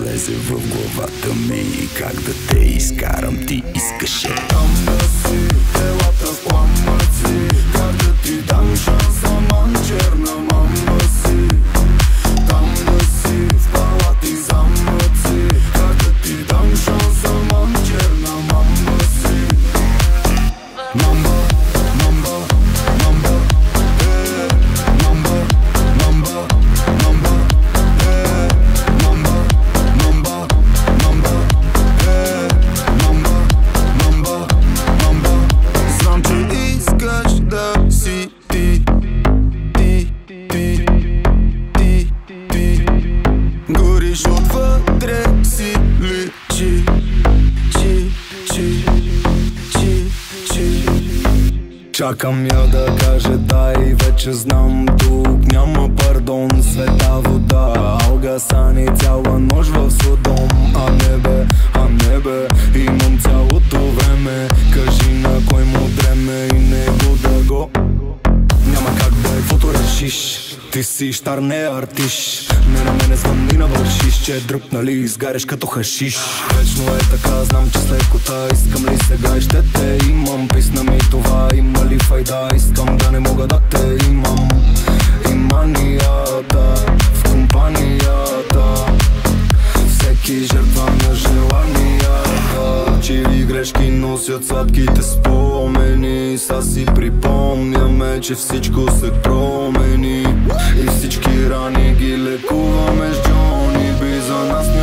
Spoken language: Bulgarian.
влезе в главата ми. Как да те изкарам, ти искаше. Там да си, телата в пламъци, как да ти дам шанс, аман черна мама си. Там да си, в палати замъци, как да ти дам шанс, аман черна мама си. Мамба, мамба, мамба, мамба, мамба, мамба, мамба, мамба, мамба, мамба, мамба, мамба. Знам, че искаш да си ти, ти, ти, ти, ти. Гориш отвътре си личи, чи, чи, чи, чи. Чакам я да каже да и вече знам, тук няма пардон. Света вода, алга сани, цяла нощ в Содом. А не бе, имам цялото време. Кажи на кой му дреме и него да го. Няма как да е, каквото решиш. Ти си щар, не артиш. Не на мене звънни навършиш, че е дръпнали, изгаряш като хашиш. Вечно е така, знам, че с лекота. Искам ли сега и ще те имам. Писна ми това, има ли файда. Искам да не мога да те имам. И манията в компанията, всеки жертва на желанията. Чири грешки носят сладките спомени. Са си припомняме, че всичко се промени. И всички рани ги лекуваме с Джони Би. За нас